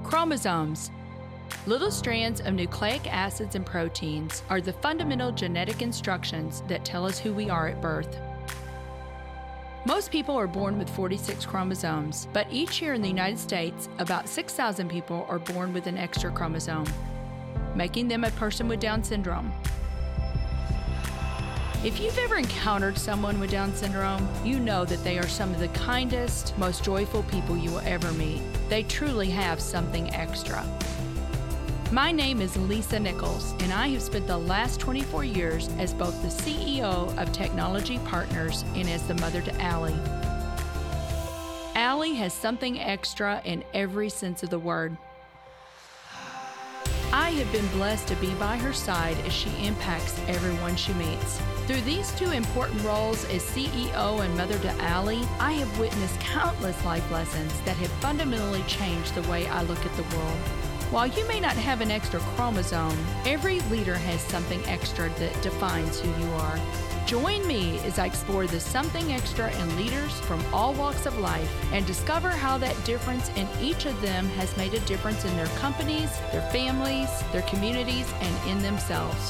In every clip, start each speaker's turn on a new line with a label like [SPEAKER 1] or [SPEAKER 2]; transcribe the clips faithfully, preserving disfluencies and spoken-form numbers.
[SPEAKER 1] Chromosomes. Little strands of nucleic acids and proteins are the fundamental genetic instructions that tell us who we are at birth. Most people are born with forty-six chromosomes, but each year in the United States, about six thousand people are born with an extra chromosome, making them a person with Down syndrome. If you've ever encountered someone with Down syndrome, you know that they are some of the kindest, most joyful people you will ever meet. They truly have something extra. My name is Lisa Nichols, and I have spent the last twenty-four years as both the C E O of Technology Partners and as the mother to Allie. Allie has something extra in every sense of the word. I have been blessed to be by her side as she impacts everyone she meets. Through these two important roles as C E O and mother to Allie, I have witnessed countless life lessons that have fundamentally changed the way I look at the world. While you may not have an extra chromosome, every leader has something extra that defines who you are. Join me as I explore the something extra in leaders from all walks of life and discover how that difference in each of them has made a difference in their companies, their families, their communities, and in themselves.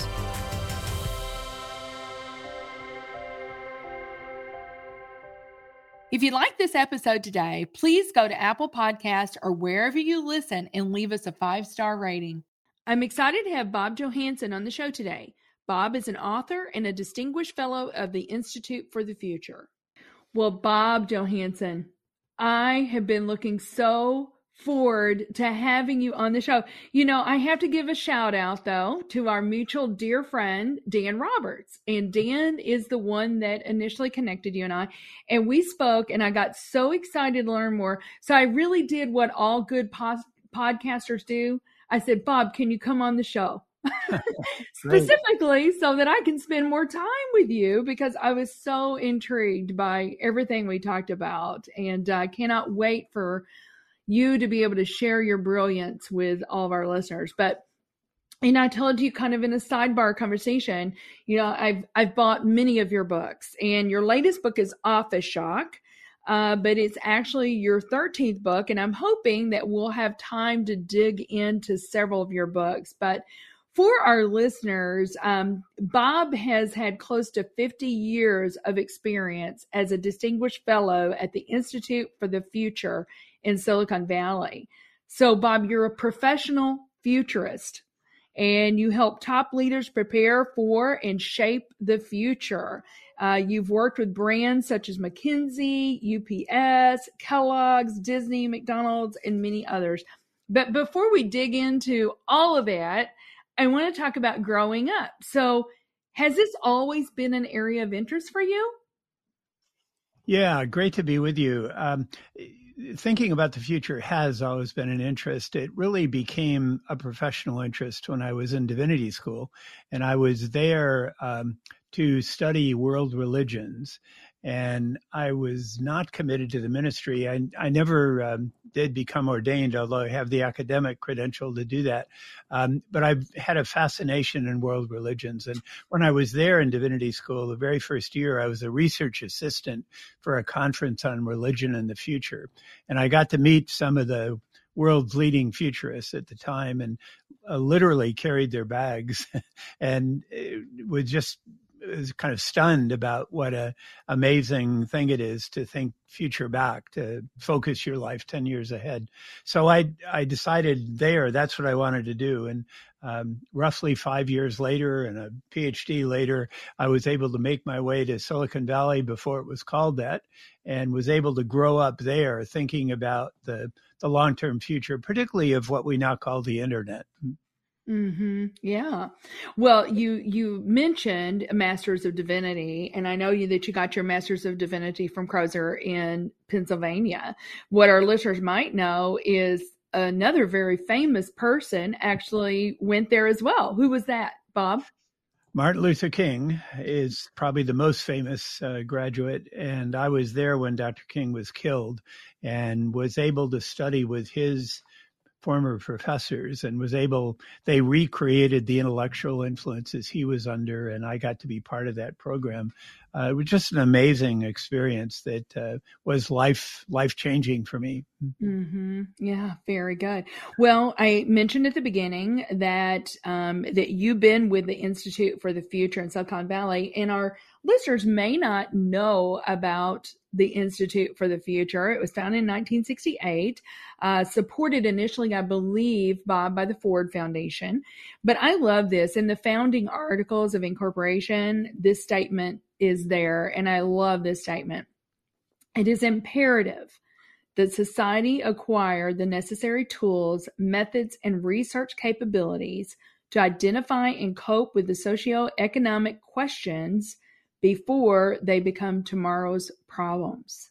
[SPEAKER 1] If you like this episode today, please go to Apple Podcasts or wherever you listen and leave us a five-star rating. I'm excited to have Bob Johansen on the show today. Bob is an author and a distinguished fellow of the Institute for the Future. Well, Bob Johansen, I have been looking so forward to having you on the show. You know, I have to give a shout out, though, to our mutual dear friend, Dan Roberts. And Dan is the one that initially connected you and I. And we spoke, and I got so excited to learn more. So I really did what all good pos- podcasters do. I said, Bob, can you come on the show? Specifically so that I can spend more time with you, because I was so intrigued by everything we talked about. And I uh, cannot wait for you to be able to share your brilliance with all of our listeners. But, and I told you kind of in a sidebar conversation, you know, I've, I've bought many of your books, and your latest book is Office Shock, uh, but it's actually your thirteenth book. And I'm hoping that we'll have time to dig into several of your books. But for our listeners, um, Bob has had close to fifty years of experience as a distinguished fellow at the Institute for the Future in Silicon Valley. So, Bob, you're a professional futurist, and you help top leaders prepare for and shape the future. Uh, you've worked with brands such as McKinsey, U P S, Kellogg's, Disney, McDonald's, and many others. But before we dig into all of that, I want to talk about growing up. So, has this always been an area of interest for you?
[SPEAKER 2] Yeah, great to be with you. Um, thinking about the future has always been an interest. It really became a professional interest when I was in divinity school, and I was there um, to study world religions. And I was not committed to the ministry. I, I never um, did become ordained, although I have the academic credential to do that. Um, but I've had a fascination in world religions. And when I was there in divinity school, the very first year, I was a research assistant for a conference on religion and the future. And I got to meet some of the world's leading futurists at the time, and uh, literally carried their bags and it was just was kind of stunned about what a amazing thing it is to think future back, to focus your life ten years ahead. So I, I decided there, that's what I wanted to do. And um, roughly five years later and a PhD later, I was able to make my way to Silicon Valley before it was called that, and was able to grow up there thinking about the, the long-term future, particularly of what we now call the internet.
[SPEAKER 1] Mm-hmm. Yeah. Well, you, you mentioned a Master's of Divinity, and I know you that you got your Master's of Divinity from Crozer in Pennsylvania. What our listeners might know is another very famous person actually went there as well. Who was that, Bob?
[SPEAKER 2] Martin Luther King is probably the most famous uh, graduate, and I was there when Doctor King was killed and was able to study with his former professors and was able, they recreated the intellectual influences he was under, and I got to be part of that program. Uh, it was just an amazing experience that uh, was life life changing for me.
[SPEAKER 1] Mm-hmm. Yeah, very good. Well, I mentioned at the beginning that um, that you've been with the Institute for the Future in Silicon Valley, and our listeners may not know about the Institute for the Future. It was founded in nineteen sixty-eight, uh, supported initially, I believe, by, by the Ford Foundation. But I love this. In the founding articles of incorporation, this statement is there, and I love this statement. It is imperative that society acquire the necessary tools, methods, and research capabilities to identify and cope with the socioeconomic questions before they become tomorrow's problems.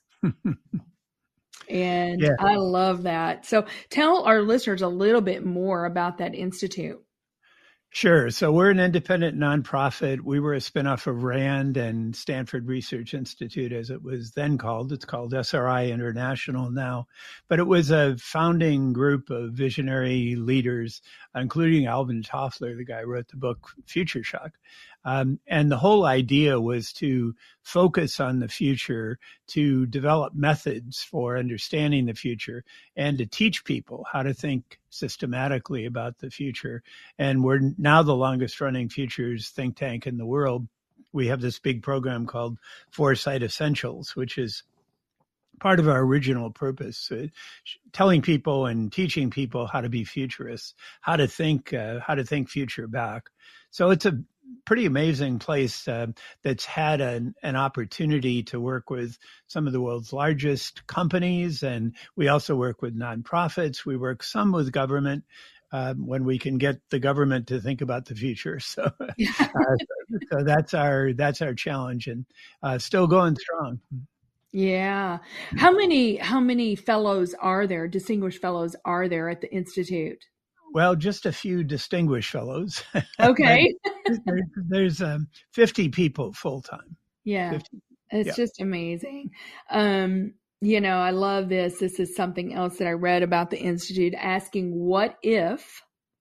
[SPEAKER 1] And yeah. I love that. So tell our listeners a little bit more about that institute.
[SPEAKER 2] Sure. So we're an independent nonprofit. We were a spinoff of RAND and Stanford Research Institute, as it was then called. It's called S R I International now. But it was a founding group of visionary leaders, including Alvin Toffler, the guy who wrote the book Future Shock. Um, and the whole idea was to focus on the future, to develop methods for understanding the future, and to teach people how to think systematically about the future. And we're now the longest running futures think tank in the world. We have this big program called Foresight Essentials, which is part of our original purpose, uh, telling people and teaching people how to be futurists, how to think, uh, how to think future back. So it's a pretty amazing place uh, that's had an, an opportunity to work with some of the world's largest companies. And we also work with nonprofits. We work some with government um, when we can get the government to think about the future. So, uh, so that's our that's our challenge, and uh, still going strong.
[SPEAKER 1] Yeah. How many how many fellows are there, distinguished fellows are there at the Institute?
[SPEAKER 2] Well, just a few distinguished fellows.
[SPEAKER 1] Okay.
[SPEAKER 2] there's there's um, fifty people full time.
[SPEAKER 1] Yeah.
[SPEAKER 2] fifty.
[SPEAKER 1] It's
[SPEAKER 2] Yeah.
[SPEAKER 1] just amazing. Um, you know, I love this. This is something else that I read about the Institute, asking what if,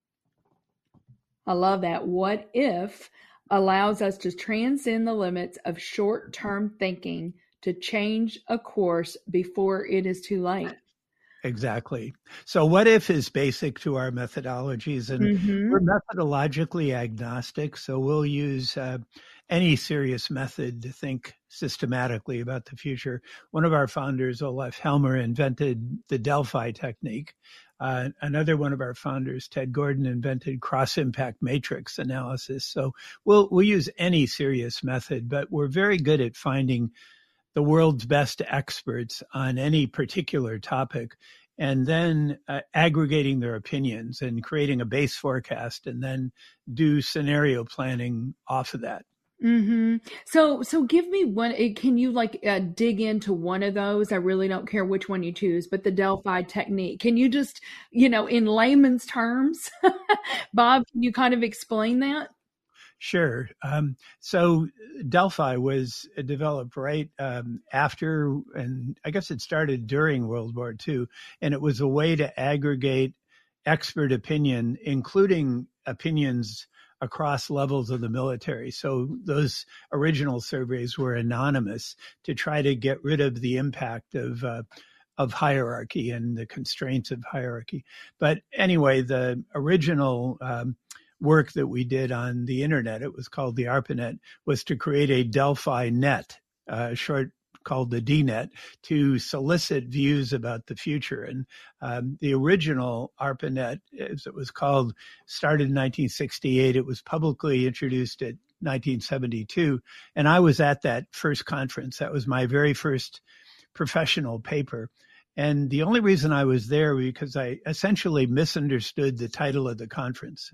[SPEAKER 1] I love that, what if allows us to transcend the limits of short-term thinking to change a course before it is too late.
[SPEAKER 2] Exactly. So what if is basic to our methodologies, and
[SPEAKER 1] Mm-hmm.
[SPEAKER 2] we're methodologically agnostic. So we'll use uh, any serious method to think systematically about the future. One of our founders, Olaf Helmer, invented the Delphi technique. Uh, another one of our founders, Ted Gordon, invented cross-impact matrix analysis. So we'll we'll use any serious method, but we're very good at finding the world's best experts on any particular topic, and then uh, aggregating their opinions and creating a base forecast, and then do scenario planning off of that.
[SPEAKER 1] Mm-hmm. So, so give me one. Can you like uh, dig into one of those? I really don't care which one you choose, but the Delphi technique. Can you just, you know, in layman's terms, Bob, can you kind of explain that?
[SPEAKER 2] Sure. Um, so Delphi was developed right um, after, and I guess it started during World War Two, and it was a way to aggregate expert opinion, including opinions across levels of the military. So those original surveys were anonymous to try to get rid of the impact of uh, of hierarchy and the constraints of hierarchy. But anyway, the original um, work that we did on the internet, it was called the ARPANET, was to create a Delphi net, uh, short called the D net, to solicit views about the future. And um, the original ARPANET, as it was called, started in nineteen sixty-eight. It was publicly introduced in nineteen seventy-two. And I was at that first conference. That was my very first professional paper. And the only reason I was there was because I essentially misunderstood the title of the conference.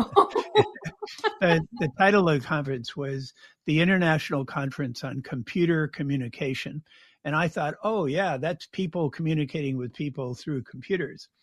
[SPEAKER 2] the, the title of the conference was the International Conference on Computer Communication. And I thought, oh, yeah, that's people communicating with people through computers.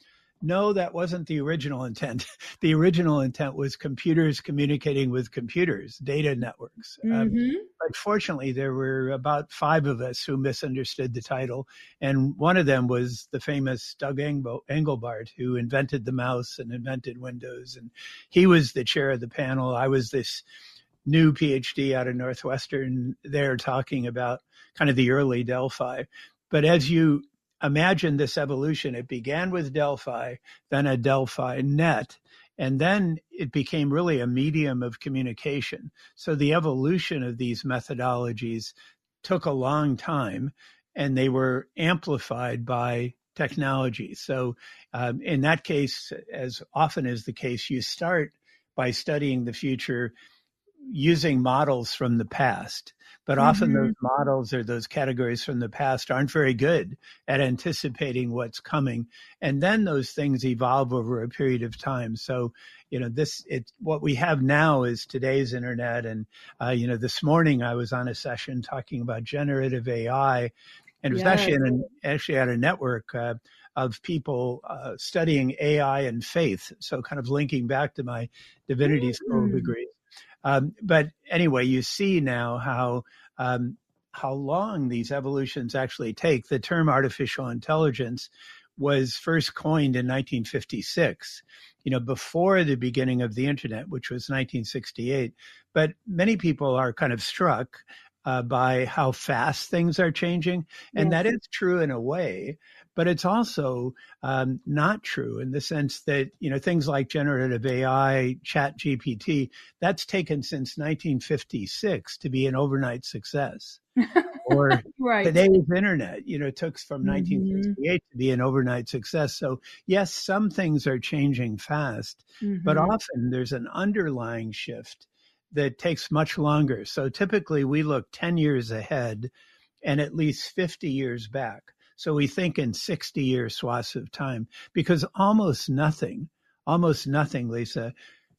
[SPEAKER 2] no, that wasn't the original intent. The original intent was computers communicating with computers, data networks.
[SPEAKER 1] Mm-hmm.
[SPEAKER 2] Um, but fortunately, there were about five of us who misunderstood the title. And one of them was the famous Doug Engel- Engelbart, who invented the mouse and invented Windows. And he was the chair of the panel. I was this new PhD out of Northwestern there talking about kind of the early Delphi. But as you imagine this evolution, it began with Delphi, then a Delphi net, and then it became really a medium of communication. So the evolution of these methodologies took a long time, and they were amplified by technology. So um, in that case, as often is the case, you start by studying the future using models from the past. But often mm-hmm. those models or those categories from the past aren't very good at anticipating what's coming. And then those things evolve over a period of time. So, you know, this, it, what we have now is today's internet. And, uh, you know, this morning I was on a session talking about generative A I, and it was yes. actually, in an, actually at a network uh, of people uh, studying A I and faith. So kind of linking back to my divinity mm-hmm. school degree. Um, but anyway, you see now how um, how long these evolutions actually take. The term artificial intelligence was first coined in nineteen fifty-six, you know, before the beginning of the internet, which was nineteen sixty-eight. But many people are kind of struck uh, by how fast things are changing. And yes. that is true in a way. But it's also um, not true in the sense that, you know, things like generative A I, Chat G P T, that's taken since nineteen fifty-six to be an overnight success. Or right. today's internet, you know, took from mm-hmm. nineteen sixty-eight to be an overnight success. So yes, some things are changing fast, mm-hmm. but often there's an underlying shift that takes much longer. So typically we look ten years ahead and at least fifty years back. So we think in sixty year swaths of time, because almost nothing, almost nothing, Lisa,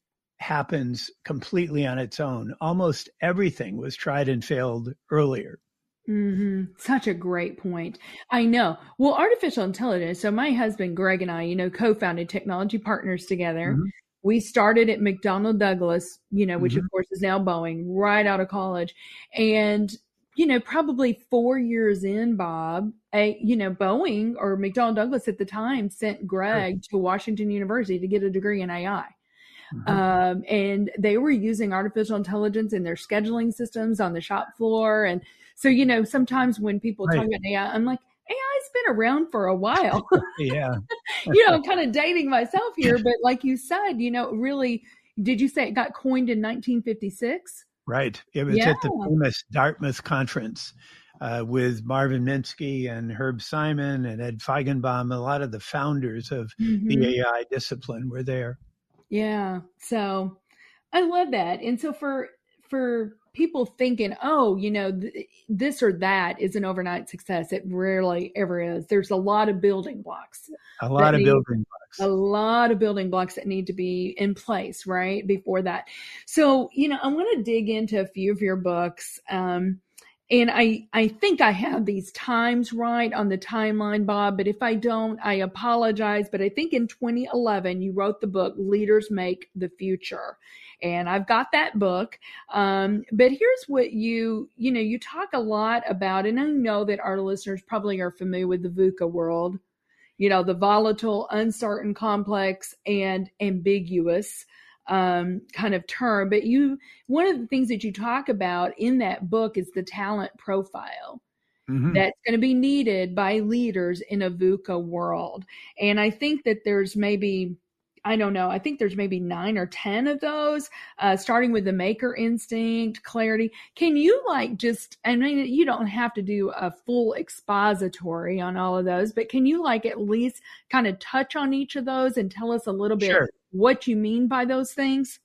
[SPEAKER 2] happens completely on its own. Almost everything was tried and failed earlier.
[SPEAKER 1] Mm-hmm. Such a great point. I know. Well, artificial intelligence. So my husband, Greg, and I, you know, co-founded Technology Partners together. Mm-hmm. We started at McDonnell Douglas, you know, which mm-hmm. of course is now Boeing, right out of college. And you know, probably four years in, Bob, a, you know, Boeing or McDonnell Douglas at the time sent Greg to Washington University to get a degree in A I. Mm-hmm. Um, and they were using artificial intelligence in their scheduling systems on the shop floor. And so, you know, sometimes when people right. talk about A I, I'm like, A I's been around for a while.
[SPEAKER 2] Yeah.
[SPEAKER 1] You know, I'm kind of dating myself here. But like you said, you know, really, did you say it got coined in nineteen fifty-six?
[SPEAKER 2] Right. It was yeah. at the famous Dartmouth conference uh, with Marvin Minsky and Herb Simon and Ed Feigenbaum. A lot of the founders of mm-hmm. the A I discipline were there.
[SPEAKER 1] Yeah. So I love that. And so for for people thinking, oh, you know, th- this or that is an overnight success, it rarely ever is. There's a lot of building blocks.
[SPEAKER 2] A lot of
[SPEAKER 1] need,
[SPEAKER 2] building blocks.
[SPEAKER 1] A lot of building blocks that need to be in place, right, before that. So, you know, I want to dig into a few of your books. Um, and I, I think I have these times right on the timeline, Bob, but if I don't, I apologize. But I think in twenty eleven, you wrote the book, Leaders Make the Future. And I've got that book. Um, but here's what you, you know, you talk a lot about, and I know that our listeners probably are familiar with the VUCA world, you know, the volatile, uncertain, complex, and ambiguous um, kind of term. But you, one of the things that you talk about in that book is the talent profile. Mm-hmm. That's going to be needed by leaders in a VUCA world. And I think that there's maybe, I don't know, I think there's maybe nine or ten of those, uh, starting with the maker instinct, clarity. Can you like just, I mean, you don't have to do a full expository on all of those, but can you like at least kind of touch on each of those and tell us a little bit sure. what you mean by those things?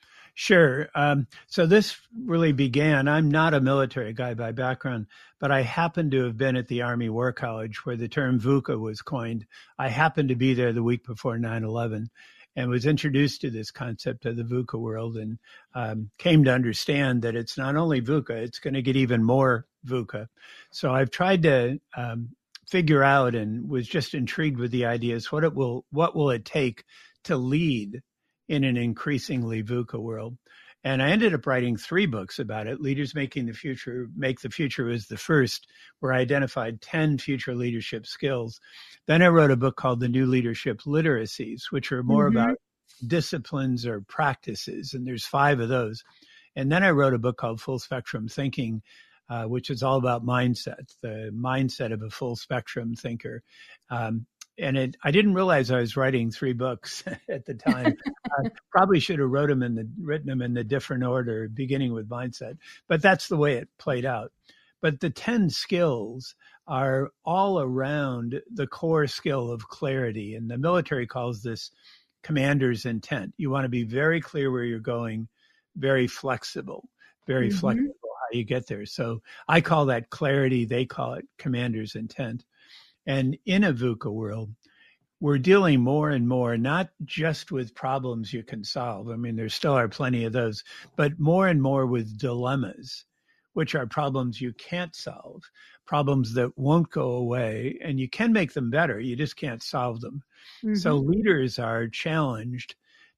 [SPEAKER 2] Sure. Um, so this really began, I'm not a military guy by background, but I happen to have been at the Army War College where the term VUCA was coined. I happened to be there the week before nine eleven and was introduced to this concept of the VUCA world and um, came to understand that it's not only VUCA, it's going to get even more VUCA. So I've tried to um, figure out and was just intrigued with the ideas. What it will, what will it take to lead in an increasingly VUCA world? And I ended up writing three books about it. Leaders Making the Future, Make the Future was the first, where I identified ten future leadership skills. Then I wrote a book called The New Leadership Literacies, which are more mm-hmm. about disciplines or practices. And there's five of those. And then I wrote a book called Full Spectrum Thinking, uh, which is all about mindset, the mindset of a full spectrum thinker. Um, And it, I didn't realize I was writing three books at the time. I probably should have wrote them in the, written them in the different order, beginning with mindset. But that's the way it played out. But the ten skills are all around the core skill of clarity. And the military calls this commander's intent. You want to be very clear where you're going, very flexible, very mm-hmm. flexible how you get there. So I call that clarity. They call it commander's intent. And in a VUCA world, we're dealing more and more, not just with problems you can solve. I mean, there still are plenty of those, but more and more with dilemmas, which are problems you can't solve, problems that won't go away, and you can make them better. You just can't solve them. Mm-hmm. So leaders are challenged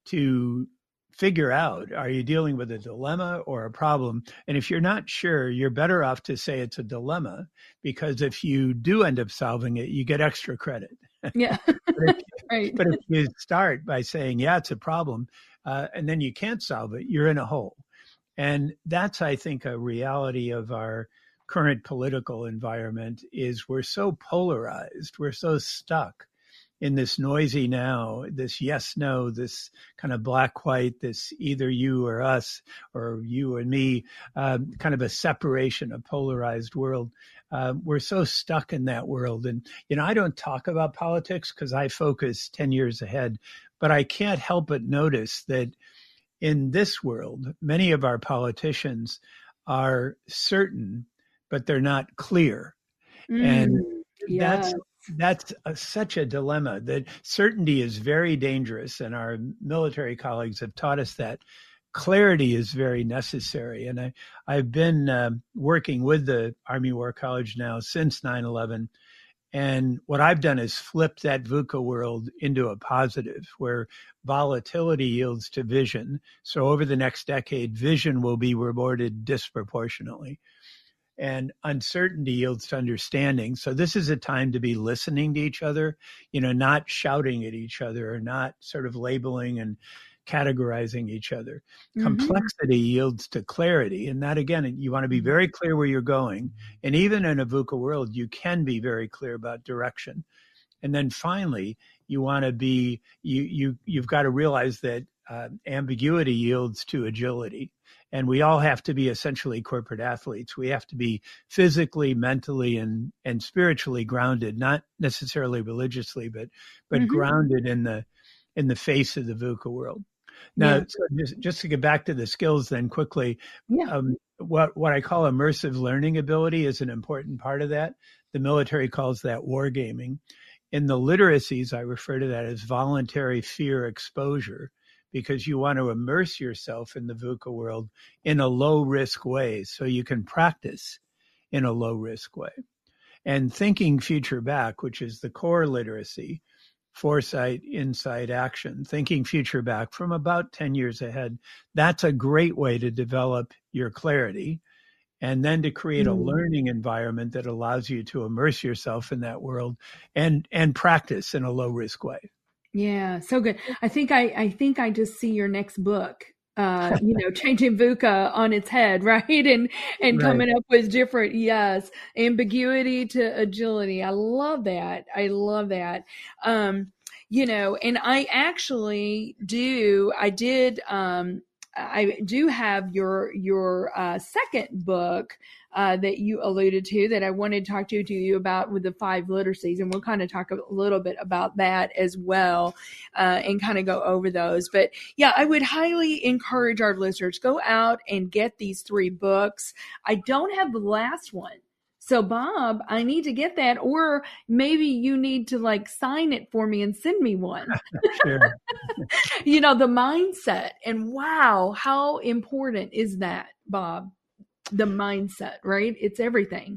[SPEAKER 2] to figure out, are you dealing with a dilemma or a problem? And if you're not sure, you're better off to say it's a dilemma, because if you do end up solving it, you get extra credit.
[SPEAKER 1] Yeah.
[SPEAKER 2] but, if,
[SPEAKER 1] right.
[SPEAKER 2] but if you start by saying, yeah, it's a problem, uh, and then you can't solve it, you're in a hole. And that's, I think, a reality of our current political environment is we're so polarized, we're so stuck in this noisy now, this yes, no, this kind of black, white, this either you or us or you and me, um, kind of a separation, a polarized world. Uh, we're so stuck in that world. And, you know, I don't talk about politics because I focus ten years ahead, but I can't help but notice that in this world, many of our politicians are certain, but they're not clear. Mm, and
[SPEAKER 1] yeah.
[SPEAKER 2] that's That's a, such a dilemma. That certainty is very dangerous, and our military colleagues have taught us that. Clarity is very necessary. And I, I've been uh, working with the Army War College now since nine eleven. And what I've done is flip that VUCA world into a positive, where volatility yields to vision. So over the next decade, vision will be rewarded disproportionately. And uncertainty yields to understanding. So this is a time to be listening to each other, you know, not shouting at each other or not sort of labeling and categorizing each other. Mm-hmm. Complexity yields to clarity. And that, again, you want to be very clear where you're going. And even in a VUCA world, you can be very clear about direction. And then finally, you want to be, you, you, you've got to realize that uh, ambiguity yields to agility. And we all have to be essentially corporate athletes. We have to be physically, mentally, and and spiritually grounded, not necessarily religiously, but but mm-hmm. grounded in the in the face of the VUCA world. Now, yeah. so just, just to get back to the skills then quickly,
[SPEAKER 1] yeah.
[SPEAKER 2] um, what, what I call immersive learning ability is an important part of that. The military calls that wargaming. In the literacies, I refer to that as voluntary fear exposure, because you want to immerse yourself in the VUCA world in a low-risk way so you can practice in a low-risk way. And thinking future back, which is the core literacy, foresight, insight, action, thinking future back from about ten years ahead, that's a great way to develop your clarity and then to create a learning environment that allows you to immerse yourself in that world and, and practice in a low-risk way.
[SPEAKER 1] Yeah, so good. I think I, I think I just see your next book, uh, you know, changing VUCA on its head, right? And and
[SPEAKER 2] Right.
[SPEAKER 1] coming up with different, yes, ambiguity to agility. I love that. I love that. Um, you know, and I actually do, I did, um, I do have your your uh, second book uh, that you alluded to that I wanted to talk to, to you about with the five literacies, and we'll kind of talk a little bit about that as well uh, and kind of go over those. But yeah, I would highly encourage our listeners, go out and get these three books. I don't have the last one. So Bob, I need to get that, or maybe you need to like sign it for me and send me one.
[SPEAKER 2] Sure.
[SPEAKER 1] You know, the mindset, and wow, how important is that, Bob? The mindset, right? It's everything.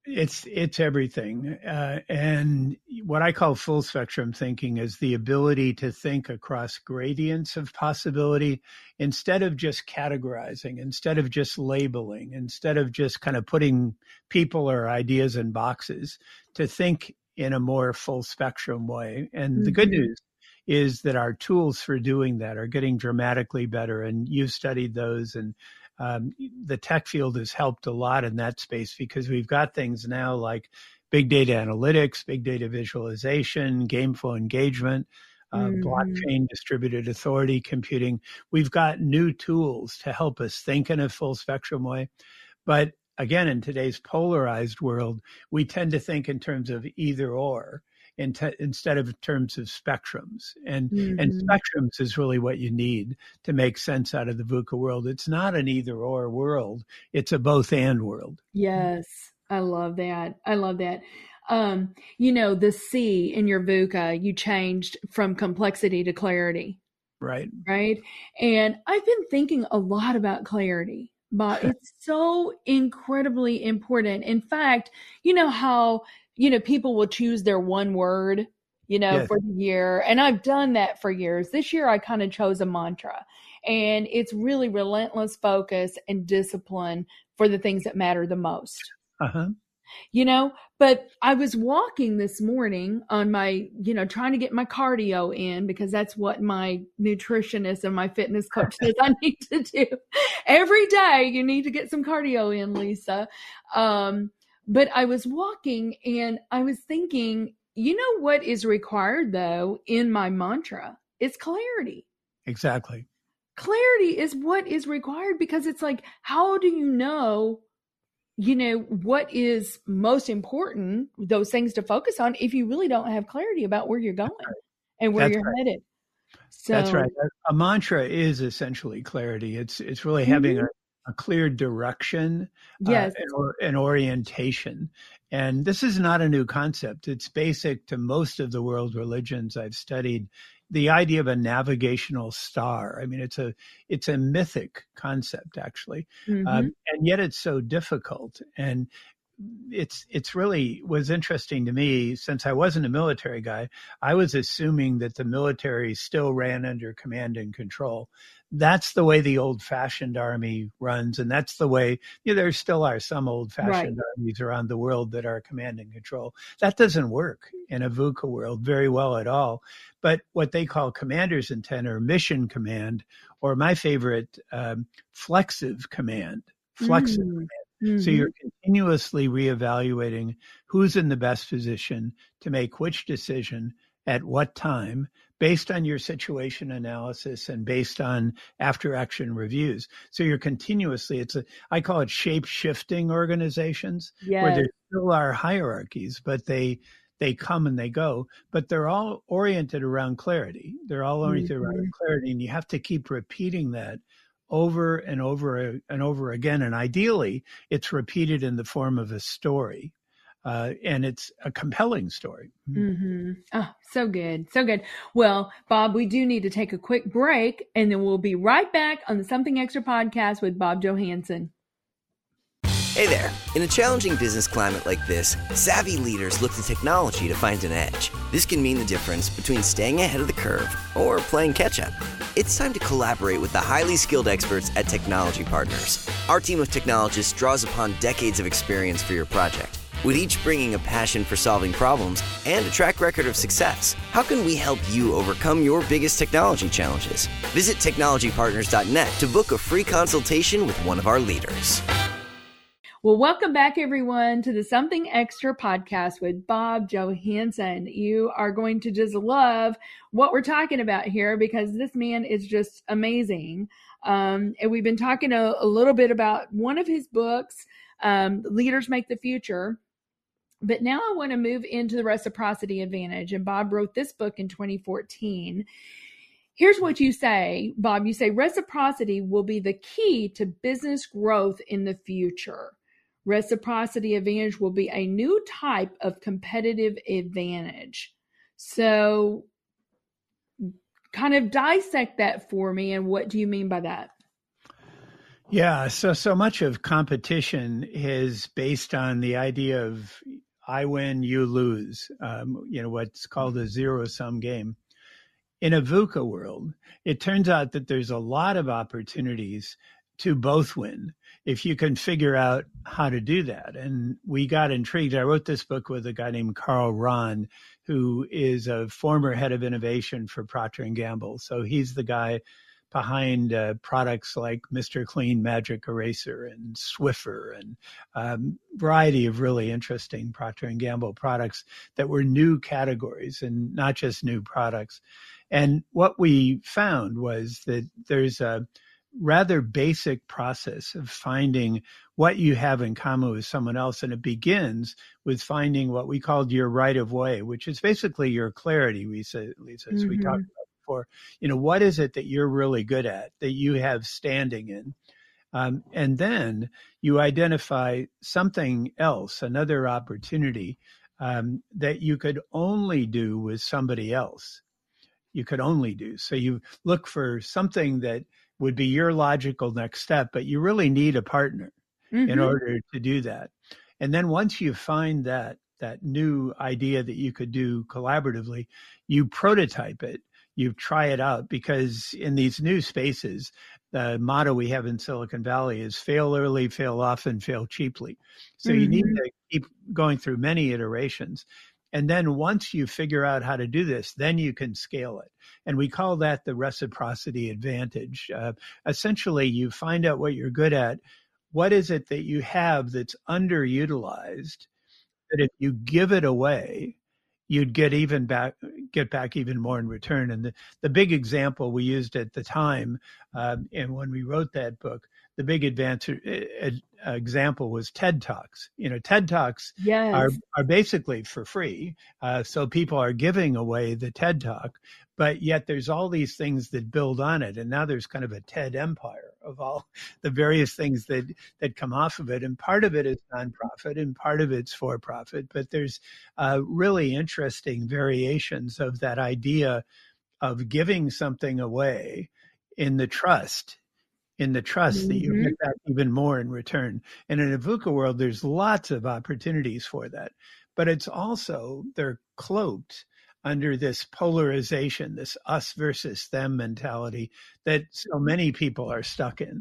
[SPEAKER 2] It's it's everything. Uh, and what I call full spectrum thinking is the ability to think across gradients of possibility instead of just categorizing, instead of just labeling, instead of just kind of putting people or ideas in boxes, to think in a more full spectrum way. And the good
[SPEAKER 1] Mm-hmm.
[SPEAKER 2] news is that our tools for doing that are getting dramatically better. And you've studied those, and Um, the tech field has helped a lot in that space because we've got things now like big data analytics, big data visualization, gameful engagement, uh,
[SPEAKER 1] Mm-hmm.
[SPEAKER 2] blockchain distributed authority computing. We've got new tools to help us think in a full spectrum way. But again, in today's polarized world, we tend to think in terms of either or in te- instead of in terms of spectrums. And, and
[SPEAKER 1] Mm-hmm.
[SPEAKER 2] spectrums is really what you need to make sense out of the VUCA world. It's not an either or world. It's a both and world.
[SPEAKER 1] Yes, I love that. I love that. Um, you know, the C in your VUCA, you changed from complexity to clarity,
[SPEAKER 2] Right.
[SPEAKER 1] right? And I've been thinking a lot about clarity, but it's so incredibly important. In fact, you know how, you know, people will choose their one word, you know,
[SPEAKER 2] Yes.
[SPEAKER 1] for the year. And I've done that for years. This year, I kind of chose a mantra, and it's really relentless focus and discipline for the things that matter the most.
[SPEAKER 2] Uh-huh.
[SPEAKER 1] You know, but I was walking this morning on my, you know, trying to get my cardio in because that's what my nutritionist and my fitness coach says I need to do. Every day you need to get some cardio in, Lisa. Um, but I was walking and I was thinking, you know what is required though in my mantra? It's clarity.
[SPEAKER 2] Exactly.
[SPEAKER 1] Clarity is what is required because it's like, how do you know you know, what is most important, those things to focus on, if you really don't have clarity about where you're going and where
[SPEAKER 2] That's
[SPEAKER 1] you're
[SPEAKER 2] right.
[SPEAKER 1] headed.
[SPEAKER 2] That's right.
[SPEAKER 1] So,
[SPEAKER 2] A, a mantra is essentially clarity. It's it's really having
[SPEAKER 1] mhm,
[SPEAKER 2] a, a clear direction, uh,
[SPEAKER 1] yes,
[SPEAKER 2] and or, an orientation. And this is not a new concept. It's basic to most of the world religions I've studied. The idea of a navigational star. I mean, it's a it's a mythic concept actually, uh,
[SPEAKER 1] hmm
[SPEAKER 2] and yet it's so difficult. And it's it's really was interesting to me since I wasn't a military guy. I was assuming that the military still ran under command and control. That's the way the old-fashioned army runs, and that's the way, you know, there still are some
[SPEAKER 1] right.
[SPEAKER 2] old-fashioned armies around the world that are command and control. That doesn't work in a VUCA world very well at all. But what they call commander's intent or mission command, or my favorite, um, flexive command, flexive.
[SPEAKER 1] Mm,
[SPEAKER 2] So
[SPEAKER 1] hmm
[SPEAKER 2] you're continuously reevaluating who's in the best position to make which decision at what time based on your situation analysis and based on after action reviews. So you're continuously, it's a, I call it shape shifting organizations where
[SPEAKER 1] Yes.
[SPEAKER 2] there still are hierarchies, but they, they come and they go, but they're all oriented around clarity. They're all oriented around
[SPEAKER 1] hmm
[SPEAKER 2] clarity. And you have to keep repeating that over and over and over again. And ideally, it's repeated in the form of a story. Uh, and it's a compelling story.
[SPEAKER 1] hmm Oh, so good. So good. Well, Bob, we do need to take a quick break and then we'll be right back on the Something Extra podcast with Bob Johansen.
[SPEAKER 3] Hey there. In a challenging business climate like this, savvy leaders look to technology to find an edge. This can mean the difference between staying ahead of the curve or playing catch-up. It's time to collaborate with the highly skilled experts at Technology Partners. Our team of technologists draws upon decades of experience for your project, with each bringing a passion for solving problems and a track record of success. How can we help you overcome your biggest technology challenges? Visit technology partners dot net to book a free consultation with one of our leaders.
[SPEAKER 1] Well, welcome back, everyone, to the Something Extra podcast with Bob Johansen. You are going to just love what we're talking about here because this man is just amazing. Um, and we've been talking a, a little bit about one of his books, um, Leaders Make the Future. But now I want to move into the reciprocity advantage. And Bob wrote this book in twenty fourteen. Here's what you say, Bob. You say reciprocity will be the key to business growth in the future. Reciprocity advantage will be a new type of competitive advantage. So kind of dissect that for me. And what do you mean by that?
[SPEAKER 2] Yeah, so so much of competition is based on the idea of I win, you lose. Um, you know, what's called a zero sum game. In a VUCA world, it turns out that there's a lot of opportunities to both win if you can figure out how to do that. And we got intrigued. I wrote this book with a guy named Carl Rahn, who is a former head of innovation for Procter and Gamble. So he's the guy behind uh, products like Mister Clean Magic Eraser and Swiffer and a um, variety of really interesting Procter and Gamble products that were new categories and not just new products. And what we found was that there's a rather basic process of finding what you have in common with someone else. And it begins with finding what we called your right of way, which is basically your clarity, Lisa, Lisa as mm-hmm. we talked about before. You know, what is it that you're really good at, that you have standing in? Um, and then you identify something else, another opportunity um, that you could only do with somebody else. You could only do. So you look for something that would be your logical next step, but you really need a partner mm-hmm. in order to do that. And then once you find that, that new idea that you could do collaboratively, you prototype it, you try it out, because in these new spaces, the motto we have in Silicon Valley is fail early, fail often, fail cheaply. So mm-hmm. you need to keep going through many iterations. And then once you figure out how to do this, then you can scale it. And we call that the reciprocity advantage. Uh, essentially, you find out what you're good at. What is it that you have that's underutilized, that if you give it away, you'd get even back, get back even more in return? And the, the big example we used at the time, um, and when we wrote that book, the big advance, uh, example was TED Talks. You know, TED Talks
[SPEAKER 1] yes.
[SPEAKER 2] are, are basically for free. Uh, so people are giving away the TED Talk, but yet there's all these things that build on it. And now there's kind of a TED empire of all the various things that, that come off of it. And part of it is nonprofit and part of it's for profit, but there's uh, really interesting variations of that idea of giving something away in the trust in the trust mm-hmm. that you get back even more in return. And in a VUCA world, there's lots of opportunities for that. But it's also, they're cloaked under this polarization, this us versus them mentality that so many people are stuck in.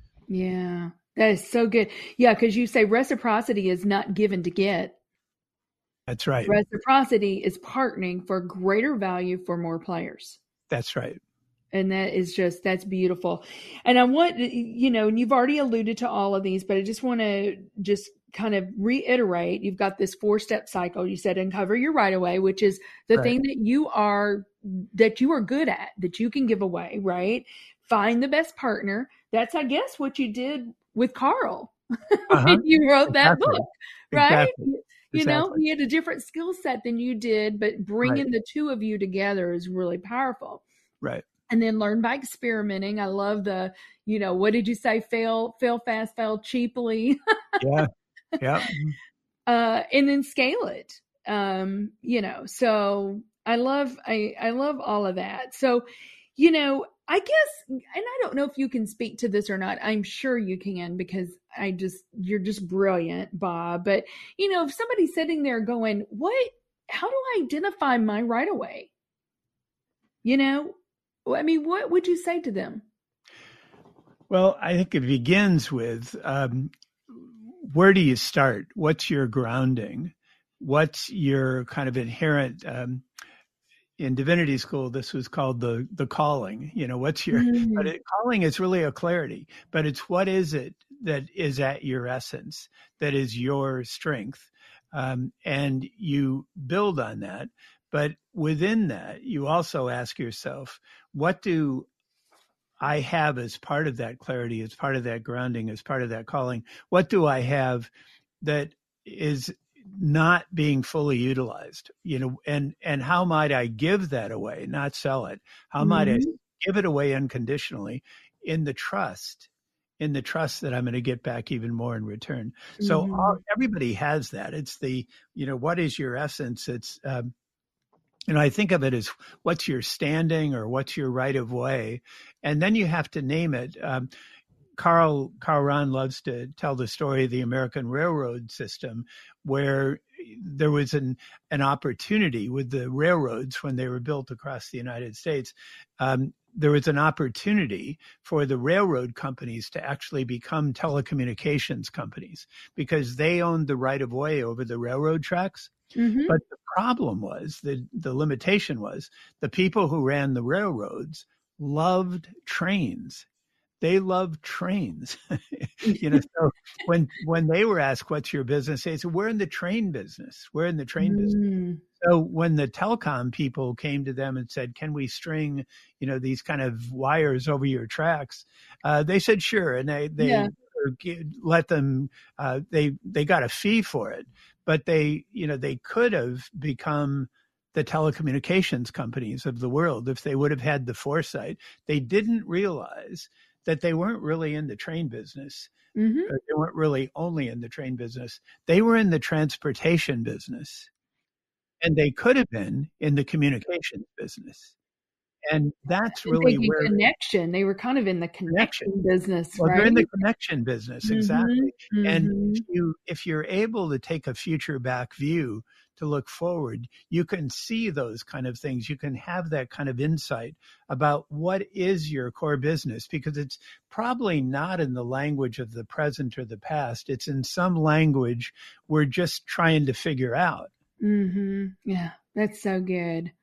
[SPEAKER 1] Yeah, that is so good. Yeah, because you say reciprocity is not given to get.
[SPEAKER 2] That's right.
[SPEAKER 1] Reciprocity is partnering for greater value for more players.
[SPEAKER 2] That's right.
[SPEAKER 1] And that is just, that's beautiful. And I want, you know, and you've already alluded to all of these, but I just want to just kind of reiterate, you've got this four step cycle. You said uncover your right away, which is the right. thing that you are, that you are good at, that you can give away, right? Find the best partner. That's, I guess, what you did with Carl uh-huh. when you wrote that
[SPEAKER 2] exactly.
[SPEAKER 1] book, right?
[SPEAKER 2] Exactly.
[SPEAKER 1] You
[SPEAKER 2] exactly.
[SPEAKER 1] know, he had a different skill set than you did, but bringing
[SPEAKER 2] right.
[SPEAKER 1] the two of you together is really powerful.
[SPEAKER 2] Right.
[SPEAKER 1] And then learn by experimenting. I love the, you know, what did you say? Fail, fail fast, fail cheaply.
[SPEAKER 2] yeah. Yeah.
[SPEAKER 1] Uh, and then scale it. Um, you know, so I love, I, I love all of that. So, you know, I guess, and I don't know if you can speak to this or not. I'm sure you can, because I just, you're just brilliant, Bob. But, you know, if somebody's sitting there going, what, how do I identify my right of way? You know, I mean, what would you say to them?
[SPEAKER 2] Well, I think it begins with um, where do you start? What's your grounding? What's your kind of inherent, um, in divinity school, this was called the the calling. You know, what's your, mm-hmm. but it, calling is really a clarity, but it's what is it that is at your essence, that is your strength. Um, and you build on that. But within that, you also ask yourself, what do I have as part of that clarity, as part of that grounding, as part of that calling? What do I have that is not being fully utilized? You know, and, and how might I give that away, not sell it? How mm-hmm. might I give it away unconditionally in the trust, in the trust that I'm going to get back even more in return? Mm-hmm. So all, everybody has that. It's the, you know, what is your essence? It's, um, You know, I think of it as what's your standing or what's your right of way, and then you have to name it. Um, Carl Carl Ron loves to tell the story of the American railroad system, where there was an an opportunity with the railroads when they were built across the United States. Um, there was an opportunity for the railroad companies to actually become telecommunications companies because they owned the right of way over the railroad tracks.
[SPEAKER 1] Mm-hmm.
[SPEAKER 2] But the problem was, the, the limitation was, the people who ran the railroads loved trains. They loved trains. you know, so when when they were asked, what's your business? They said, we're in the train business. We're in the train
[SPEAKER 1] Mm.
[SPEAKER 2] business. So when the telecom people came to them and said, can we string, you know, these kind of wires over your tracks? Uh, they said, sure. And they, they
[SPEAKER 1] Yeah.
[SPEAKER 2] let them, uh, they, they got a fee for it, but they, you know, they could have become the telecommunications companies of the world if they would have had the foresight. They didn't realize that they weren't really in the train business.
[SPEAKER 1] Mm-hmm.
[SPEAKER 2] Or they weren't really only in the train business. They were in the transportation business. And they could have been in the communications business. And that's really
[SPEAKER 1] Thinking
[SPEAKER 2] where
[SPEAKER 1] connection. They were kind of in the connection,
[SPEAKER 2] connection.
[SPEAKER 1] business,
[SPEAKER 2] Well,
[SPEAKER 1] right?
[SPEAKER 2] they're in the connection business,
[SPEAKER 1] Mhm,
[SPEAKER 2] exactly. And
[SPEAKER 1] mhm.
[SPEAKER 2] if you if you're able to take a future back view to look forward, you can see those kind of things. You can have that kind of insight about what is your core business, because it's probably not in the language of the present or the past. It's in some language we're just trying to figure out.
[SPEAKER 1] Mm-hmm. Yeah, that's so good.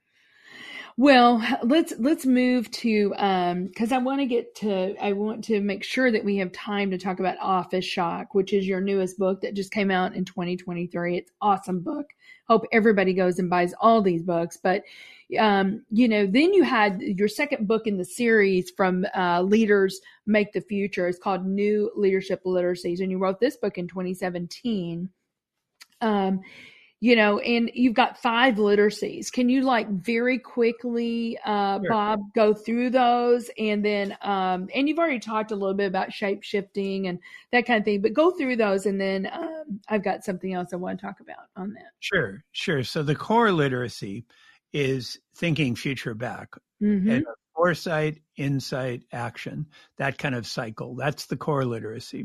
[SPEAKER 1] Well, let's let's move to um because I want to get to I want to make sure that we have time to talk about Office Shock, which is your newest book that just came out in twenty twenty-three. It's an awesome book. Hope everybody goes and buys all these books. But um, you know, then you had your second book in the series from uh, Leaders Make the Future. It's called New Leadership Literacies, and you wrote this book in twenty seventeen. Um, you know, and you've got five literacies. Can you like very quickly, uh,
[SPEAKER 2] Sure.
[SPEAKER 1] Bob, go through those? And then, um, and you've already talked a little bit about shape shifting and that kind of thing, but go through those. And then um, I've got something else I want to talk about on that.
[SPEAKER 2] Sure, sure. So the core literacy is thinking future back.
[SPEAKER 1] Mm-hmm.
[SPEAKER 2] And foresight, insight, action, that kind of cycle. That's the core literacy.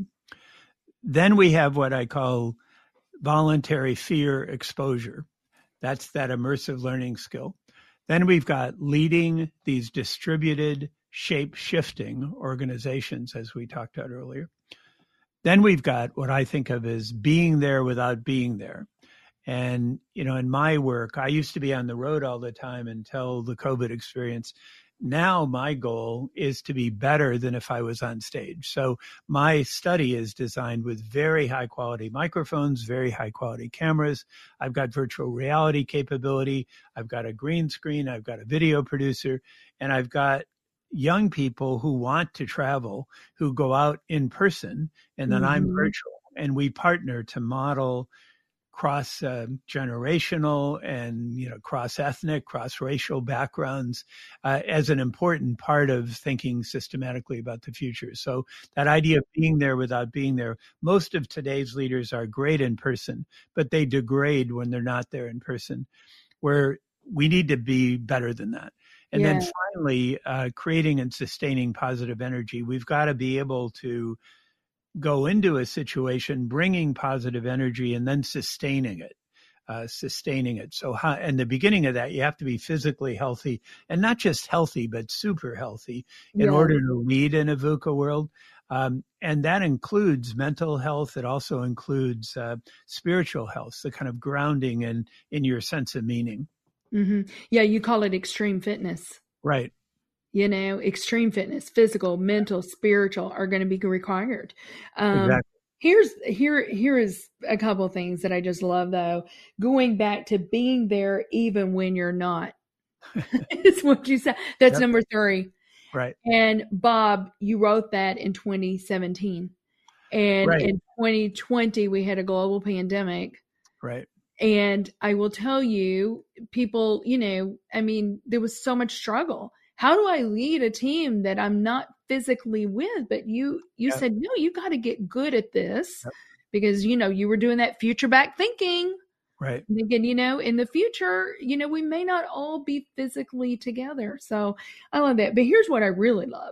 [SPEAKER 2] Then we have what I call voluntary fear exposure. That's that immersive learning skill. Then we've got leading these distributed shape shifting organizations, as we talked about earlier. Then we've got what I think of as being there without being there. And, you know, in my work, I used to be on the road all the time until the COVID experience. Now my goal is to be better than if I was on stage. So my study is designed with very high quality microphones, very high quality cameras. I've got virtual reality capability. I've got a green screen. I've got a video producer, and I've got young people who want to travel, who go out in person, and then mm-hmm. I'm virtual. And we partner to model cross uh, generational and, you know, cross ethnic, cross racial backgrounds uh, as an important part of thinking systematically about the future. So that idea of being there without being there, most of today's leaders are great in person, but they degrade when they're not there in person, where we need to be better than that. And yeah. then finally, uh, creating and sustaining positive energy. We've got to be able to go into a situation, bringing positive energy and then sustaining it, uh, sustaining it. So how, in the beginning of that, you have to be physically healthy, and not just healthy, but super healthy in yeah. order to lead in a VUCA world. Um, and that includes mental health. It also includes uh, spiritual health, the kind of grounding in, in your sense of meaning.
[SPEAKER 1] Mm-hmm. Yeah, you call it extreme fitness.
[SPEAKER 2] Right.
[SPEAKER 1] You know, extreme fitness, physical, mental, spiritual are going to be required. Um, exactly. Here's here here is a couple of things that I just love, though. Going back to being there even when you're not. It's what you said. That's yep. number three.
[SPEAKER 2] Right.
[SPEAKER 1] And Bob, you wrote that in twenty seventeen. And right. in twenty twenty, we had a global pandemic.
[SPEAKER 2] Right.
[SPEAKER 1] And I will tell you, people, you know, I mean, there was so much struggle. How do I lead a team that I'm not physically with? But you, you yep. said, no, you got to get good at this yep. because, you know, you were doing that future back thinking.
[SPEAKER 2] Right.
[SPEAKER 1] Thinking, you know, in the future, you know, we may not all be physically together. So I love that. But here's what I really love.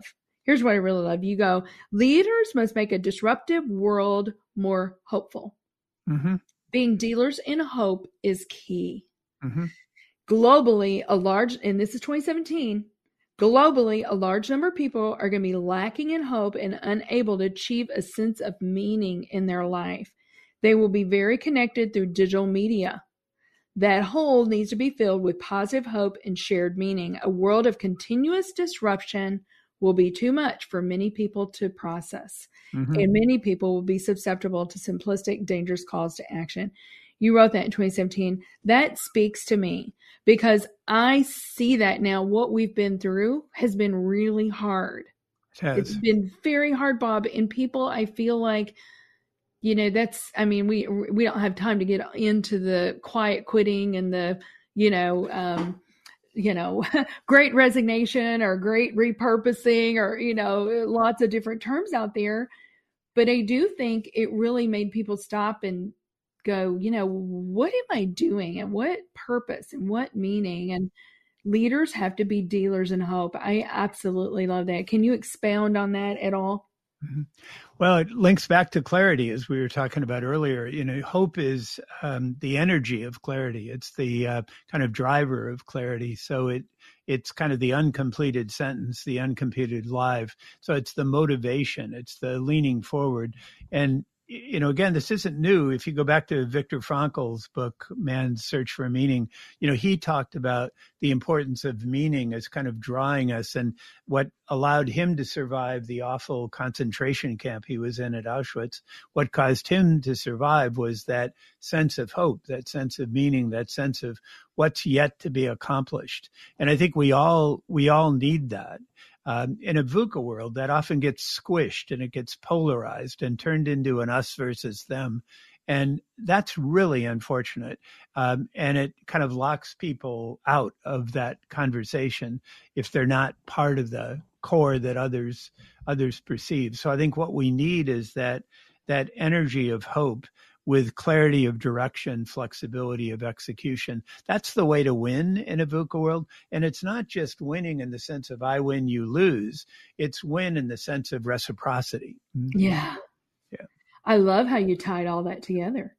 [SPEAKER 1] Here's what I really love. You go, leaders must make a disruptive world more hopeful.
[SPEAKER 2] Mm-hmm.
[SPEAKER 1] Being dealers in hope is key.
[SPEAKER 2] Mm-hmm.
[SPEAKER 1] Globally, a large, and this is twenty seventeen, globally, a large number of people are going to be lacking in hope and unable to achieve a sense of meaning in their life. They will be very connected through digital media. That hole needs to be filled with positive hope and shared meaning. A world of continuous disruption will be too much for many people to process. Mm-hmm. And many people will be susceptible to simplistic, dangerous calls to action. You wrote that in twenty seventeen. That speaks to me because I see that now. What we've been through has been really hard.
[SPEAKER 2] It has.
[SPEAKER 1] It's been very hard, Bob. And people, I feel like, you know, that's, I mean, we we don't have time to get into the quiet quitting and the, you know, um, you know, great resignation or great repurposing or, you know, lots of different terms out there. But I do think it really made people stop and go, you know, what am I doing and what purpose and what meaning? And leaders have to be dealers in hope. I absolutely love that. Can you expound on that at all?
[SPEAKER 2] Mm-hmm. Well, it links back to clarity, as we were talking about earlier. You know, hope is um, the energy of clarity. It's the uh, kind of driver of clarity. So it it's kind of the uncompleted sentence, the uncompleted live. So it's the motivation. It's the leaning forward. And you know, again, this isn't new. If you go back to Viktor Frankl's book, Man's Search for Meaning, you know, he talked about the importance of meaning as kind of drawing us, and what allowed him to survive the awful concentration camp he was in at Auschwitz. What caused him to survive was that sense of hope, that sense of meaning, that sense of what's yet to be accomplished. And I think we all, we all need that. Um, in a VUCA world, that often gets squished and it gets polarized and turned into an us versus them. And that's really unfortunate. Um, and it kind of locks people out of that conversation if they're not part of the core that others others perceive. So I think what we need is that that energy of hope with clarity of direction, flexibility of execution. That's the way to win in a VUCA world. And it's not just winning in the sense of I win, you lose. It's win in the sense of reciprocity.
[SPEAKER 1] Yeah.
[SPEAKER 2] Yeah.
[SPEAKER 1] I love how you tied all that together.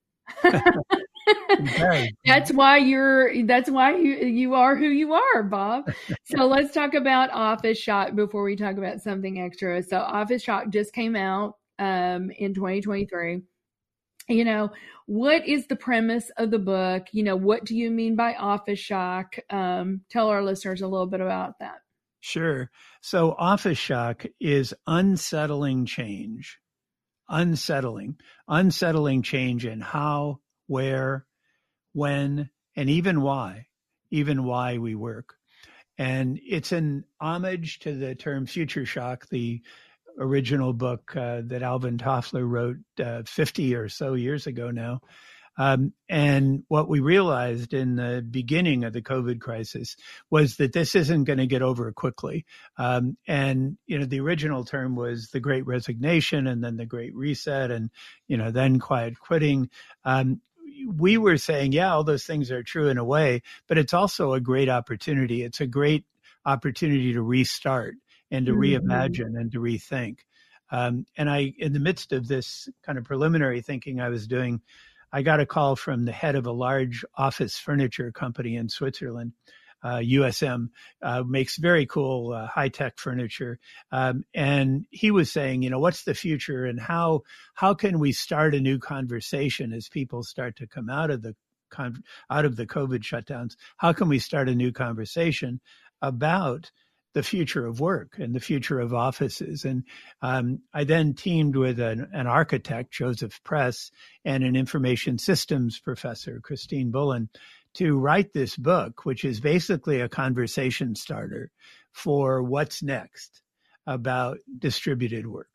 [SPEAKER 1] That's why you're, that's why you, you are who you are, Bob. So let's talk about Office Shock before we talk about something extra. So Office Shock just came out um, in twenty twenty-three. You know, what is the premise of the book? You know, what do you mean by Office Shock? Um, tell our listeners a little bit about that.
[SPEAKER 2] Sure. So Office Shock is unsettling change, unsettling, unsettling change in how, where, when, and even why, even why we work. And it's an homage to the term future shock, the original book uh, that Alvin Toffler wrote uh, fifty or so years ago now. Um, and what we realized in the beginning of the COVID crisis was that this isn't going to get over quickly. Um, and, you know, the original term was the Great Resignation and then the Great Reset and, you know, then quiet quitting. Um, we were saying, yeah, all those things are true in a way, but it's also a great opportunity. It's a great opportunity to restart and to mm-hmm. reimagine and to rethink. Um, and I, in the midst of this kind of preliminary thinking I was doing, I got a call from the head of a large office furniture company in Switzerland. Uh, U S M uh, makes very cool uh, high-tech furniture. Um, and he was saying, you know, what's the future and how how can we start a new conversation as people start to come out of the con- out of the COVID shutdowns? How can we start a new conversation about the future of work and the future of offices? And um, I then teamed with an, an architect, Joseph Press, and an information systems professor, Christine Bullen, to write this book, which is basically a conversation starter for what's next about distributed work.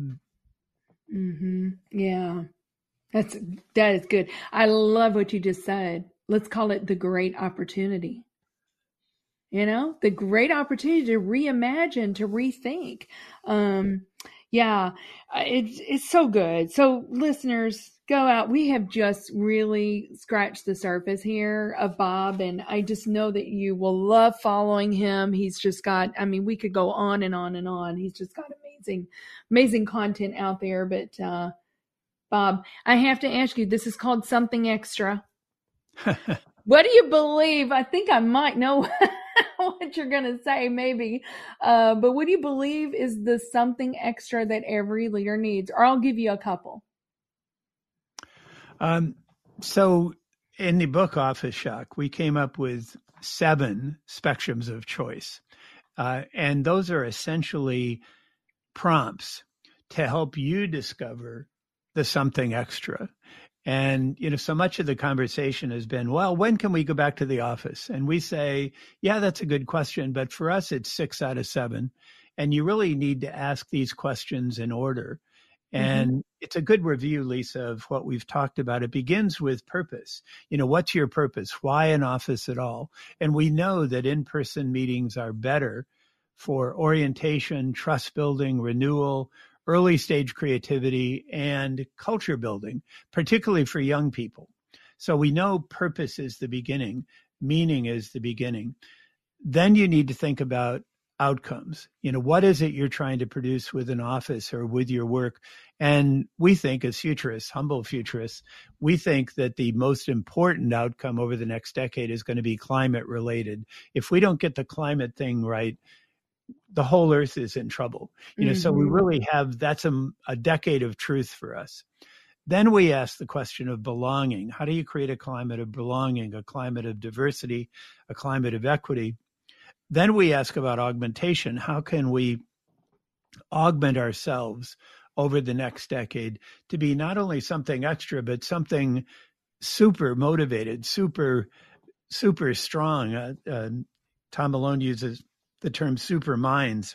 [SPEAKER 1] Mm-hmm. Yeah, that's, that is good. I love what you just said. Let's call it the great opportunity. You know, the great opportunity to reimagine, to rethink. Um, yeah, it's, it's so good. So listeners, go out. We have just really scratched the surface here of Bob, and I just know that you will love following him. He's just got, I mean, we could go on and on and on. He's just got amazing, amazing content out there. But uh, Bob, I have to ask you, this is called Something Extra. What do you believe? I think I might know what you're going to say, maybe. Uh, but what do you believe is the something extra that every leader needs? Or I'll give you a couple.
[SPEAKER 2] Um, so in the book Office Shock, we came up with seven spectrums of choice. Uh, and those are essentially prompts to help you discover the something extra. And, you know, so much of the conversation has been, well, when can we go back to the office? And we say, yeah, that's a good question. But for us, it's six out of seven. And you really need to ask these questions in order. And mm-hmm. It's a good review, Lisa, of what we've talked about. It begins with purpose. You know, what's your purpose? Why an office at all? And we know that in-person meetings are better for orientation, trust building, renewal, early stage creativity, and culture building, particularly for young people. So we know purpose is the beginning, meaning is the beginning. Then you need to think about outcomes. You know, what is it you're trying to produce with an office or with your work? And we think as futurists, humble futurists, we think that the most important outcome over the next decade is going to be climate related. If we don't get the climate thing right, the whole earth is in trouble. You know, mm-hmm. So we really have, that's a, a decade of truth for us. Then we ask the question of belonging. How do you create a climate of belonging, a climate of diversity, a climate of equity? Then we ask about augmentation. How can we augment ourselves over the next decade to be not only something extra, but something super motivated, super, super strong? Uh, uh, Tom Malone uses the term super minds.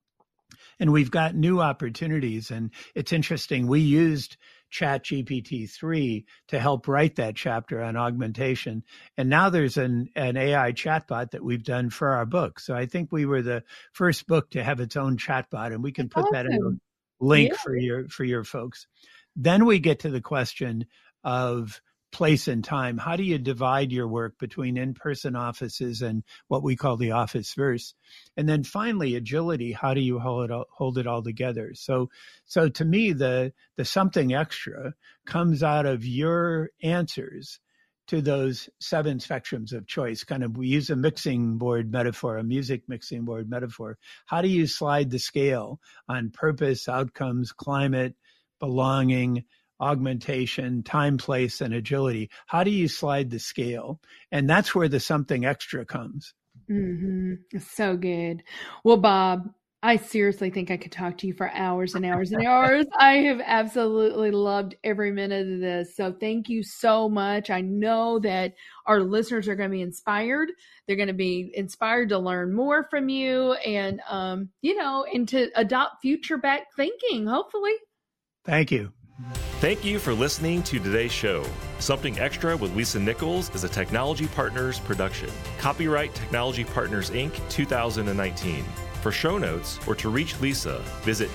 [SPEAKER 2] And we've got new opportunities. And it's interesting. We used Chat G P T three to help write that chapter on augmentation. And now there's an, an A I chatbot that we've done for our book. So I think we were the first book to have its own chatbot, and we can put awesome. that in a link yeah. for your, for your folks. Then we get to the question of place and time. How do you divide your work between in-person offices and what we call the office verse? And then finally, agility. How do you hold it all, hold it all together? So, so to me, the, the something extra comes out of your answers to those seven spectrums of choice. Kind of, we use a mixing board metaphor, a music mixing board metaphor. How do you slide the scale on purpose, outcomes, climate, belonging, augmentation, time, place, and agility? How do you slide the scale? And that's where the something extra comes.
[SPEAKER 1] Mm-hmm. So good. Well, Bob, I seriously think I could talk to you for hours and hours and hours. I have absolutely loved every minute of this. So thank you so much. I know that our listeners are going to be inspired. They're going to be inspired to learn more from you and, um, you know, and to adopt future back thinking, hopefully.
[SPEAKER 2] Thank you.
[SPEAKER 4] Thank you for listening to today's show. Something Extra with Lisa Nichols is a Technology Partners production. Copyright Technology Partners, Incorporated, two thousand nineteen. For show notes or to reach Lisa, visit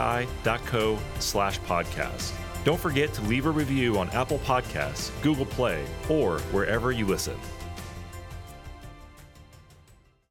[SPEAKER 4] tpi.co slash podcast. Don't forget to leave a review on Apple Podcasts, Google Play, or wherever you listen.